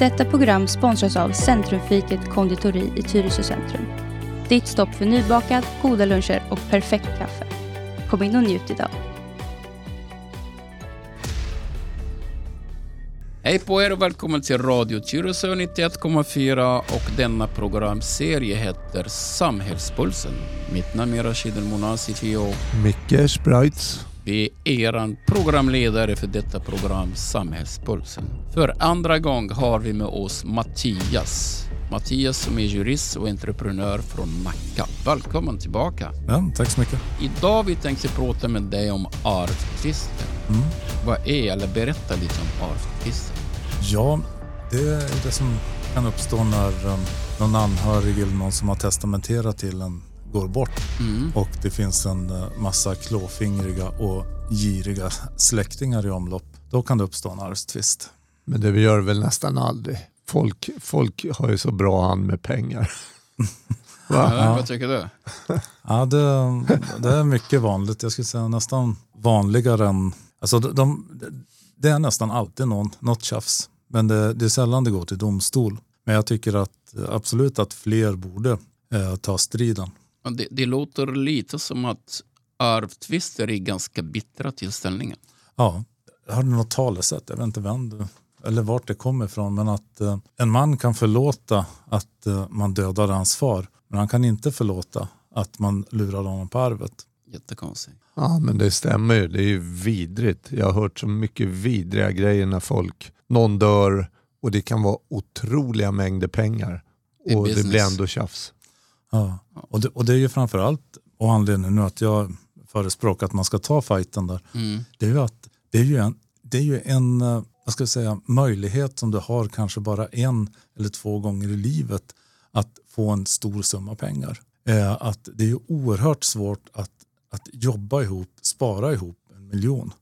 Detta program sponsras av Centrumfiket konditori i Tyresö centrum. Ditt stopp för nybakad, goda luncher och perfekt kaffe. Kom in och njut idag. Hej på er och välkommen till Radio Tyresö 91,4 och denna programserie heter Samhällspulsen. Mitt namn är Rashid El-Monasifi och Micke Spreitz. vi är eran programledare för detta program Samhällspulsen. För andra gång har vi med oss Mattias. Mattias som är jurist och entreprenör från Nacka. Välkommen tillbaka. Ja, tack så mycket. Idag vi tänkte prata med dig om arvstvister. Vad är, eller berätta lite om arvstvister. Ja, det är det som kan uppstå när någon anhörig eller någon som har testamenterat till en går bort. Och det finns en massa klåfingriga och giriga släktingar i omlopp. Då kan det uppstå en arvstvist. Men det gör väl nästan aldrig. Folk har ju så bra hand med pengar. Vad tycker du? Ja, det är mycket vanligt. Jag skulle säga nästan vanligare än... Alltså det är nästan alltid något tjafs. Men det är sällan det går till domstol. Men jag tycker att absolut att fler borde ta striden. Det låter lite som att arvtvister är ganska bittra tillställningar. Ja, jag har något talesätt. Jag vet inte vem eller vart det kommer ifrån. Men att en man kan förlåta att man dödade hans far. Men han kan inte förlåta att man lurar honom på arvet. Jättekonstigt. Ja, men det stämmer ju. Det är ju vidrigt. Jag har hört så mycket vidriga grejer när någon dör och det kan vara otroliga mängder pengar. Och det blir ändå tjafs. Ja, och det är ju framförallt och anledningen nu att jag förespråkar att man ska ta fighten där. Det är ju att det är ju en vad ska jag säga, möjlighet som du har kanske bara 1 eller 2 gånger i livet att få en stor summa pengar. Att det är ju oerhört svårt att jobba ihop, spara ihop 1 miljon.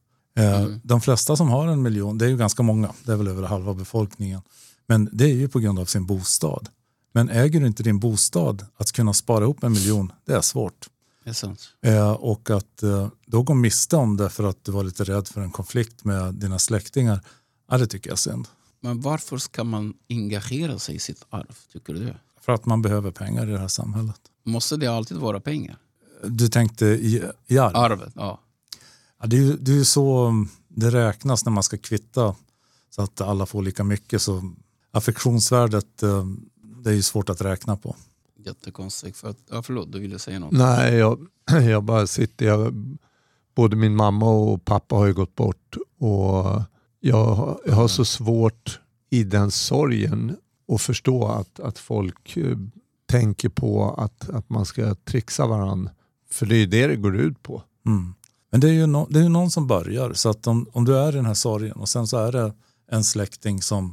De flesta som har 1 miljon, det är ju ganska många, det är väl över halva befolkningen. Men det är ju på grund av sin bostad. Men äger du inte din bostad, att kunna spara ihop 1 miljon, det är svårt. Det är sant. Och att då gå miste om det för att du var lite rädd för en konflikt med dina släktingar, ja, det tycker jag är synd. Men varför ska man engagera sig i sitt arv, tycker du? För att man behöver pengar i det här samhället. Måste det alltid vara pengar? Du tänkte i arv? Arvet, ja. Ja, det är ju så det räknas när man ska kvitta så att alla får lika mycket. Så affektionsvärdet, det är ju svårt att räkna på. Jättekonstigt. Förlåt, du ville säga något. Nej, jag bara sitter. Både min mamma och pappa har ju gått bort. Och jag har så svårt i den sorgen att förstå att folk tänker på att man ska trixa varandra. För det är det går ut på. Men det är ju någon som börjar. Så att om du är i den här sorgen och sen så är det en släkting som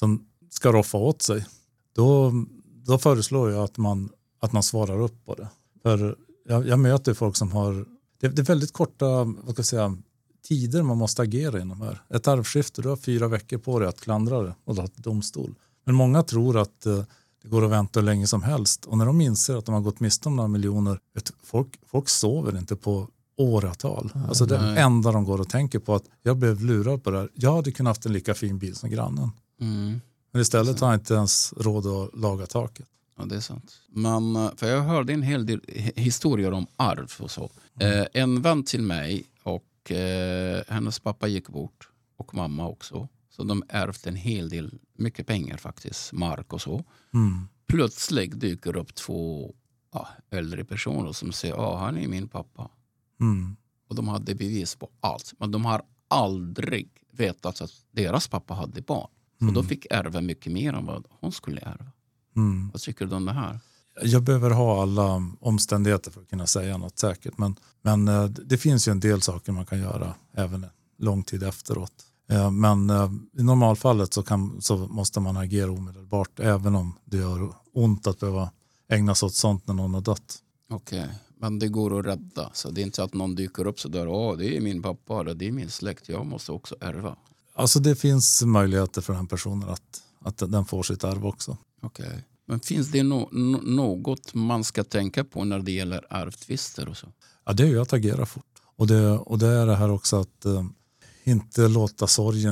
ska roffa åt sig. Då föreslår jag att man svarar upp på det. För jag möter folk som har... Det är väldigt korta, vad ska jag säga, tider man måste agera inom här. Ett arvskifte, du har 4 veckor på dig att klandra det och dra till domstol. Men många tror att det går att vänta hur länge som helst. Och när de inser att de har gått miste om några miljoner, folk sover inte på åratal. Alltså det enda de går och tänker på att jag blev lurad på det här. Jag hade kunnat haft en lika fin bil som grannen. Men istället har jag inte ens råd att laga taket. Ja, det är sant. Men för jag hörde en hel del historier om arv och så. En vän till mig och hennes pappa gick bort och mamma också. Så de ärvde en hel del, mycket pengar faktiskt, mark och så. Plötsligt dyker upp 2 äldre personer som säger han är min pappa. Och de hade bevis på allt. Men de har aldrig vetat att deras pappa hade barn. Så de fick ärva mycket mer än vad hon skulle ärva. Vad tycker du om det här? Jag behöver ha alla omständigheter för att kunna säga något säkert. Men det finns ju en del saker man kan göra även lång tid efteråt. Men i normalfallet så måste man agera omedelbart. Även om det gör ont att behöva ägna sig åt sånt när någon har dött. Okej, men det går att rädda. Så det är inte att någon dyker upp så där. Det är min pappa, det är min släkt. Jag måste också ärva. Alltså det finns möjligheter för den personen att den får sitt arv också. Okej. Men finns det något man ska tänka på när det gäller arvtvister och så? Ja, det är ju att agera fort. Och det är det här också att inte låta sorgen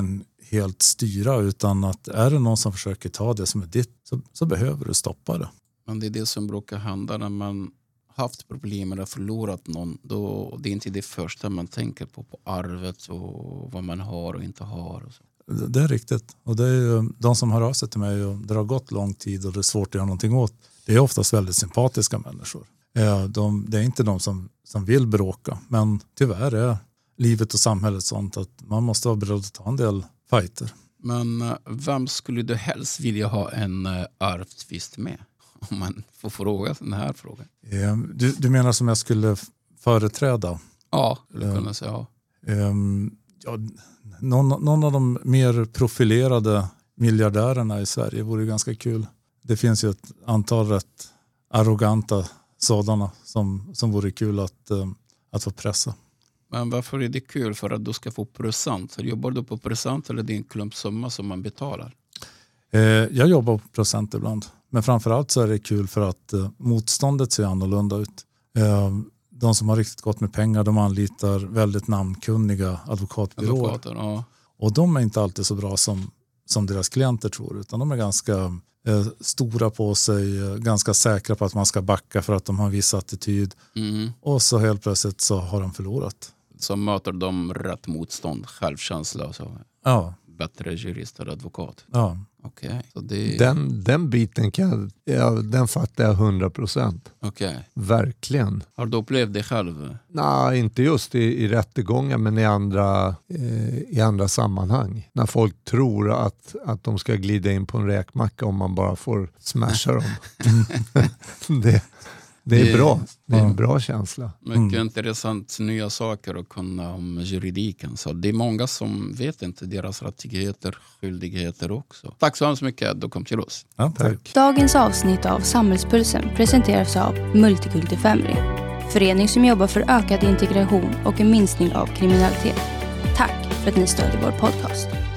helt styra, utan att är det någon som försöker ta det som är ditt så behöver du stoppa det. Men det är det som brukar hända när man haft problem eller förlorat någon. Då, det är inte det första man tänker på arvet och vad man har och inte har. Och så. Det är riktigt. Och det är ju de som hör av sig till mig och det har gått lång tid och det är svårt att göra någonting åt. Det är oftast väldigt sympatiska människor. Det är inte de som vill bråka. Men tyvärr är livet och samhället sånt att man måste vara beredd att ta en del fighter. Men vem skulle du helst vilja ha en arvstvist med? Om man får fråga den här frågan. Du menar som jag skulle företräda? Ja, skulle kunna säga. Ja, någon av de mer profilerade miljardärerna i Sverige vore ganska kul. Det finns ju ett antal rätt arroganta sådana som vore kul att få pressa. Men varför är det kul? För att du ska få present? Jobbar du på present eller det är en klumpsumma som man betalar? Jag jobbar på procent ibland. Men framförallt så är det kul för att motståndet ser annorlunda ut. De som har riktigt gott med pengar, de anlitar väldigt namnkunniga advokatbyråer. Ja. Och de är inte alltid så bra som deras klienter tror, utan de är ganska stora på sig, ganska säkra på att man ska backa för att de har en viss attityd. Och så helt plötsligt så har de förlorat. Så möter de rätt motstånd, självkänsla och så. Ja. Bättre jurist eller advokat. Ja. Okej. Så det... Den biten den fattar jag 100%. Okej. Verkligen. Har du upplevt det själv? Nej, inte just i rättegångar, men i andra sammanhang. När folk tror att de ska glida in på en räkmacka om man bara får smasha dem. Det är bra. Det är en bra känsla. Mycket intressant nya saker att kunna om juridiken. Så det är många som vet inte deras rättigheter, skyldigheter också. Tack så hemskt mycket att du kom till oss. Ja, tack. Dagens avsnitt av Samhällspulsen presenteras av Multikulti Family. Förening som jobbar för ökad integration och en minskning av kriminalitet. Tack för att ni stödjer vår podcast.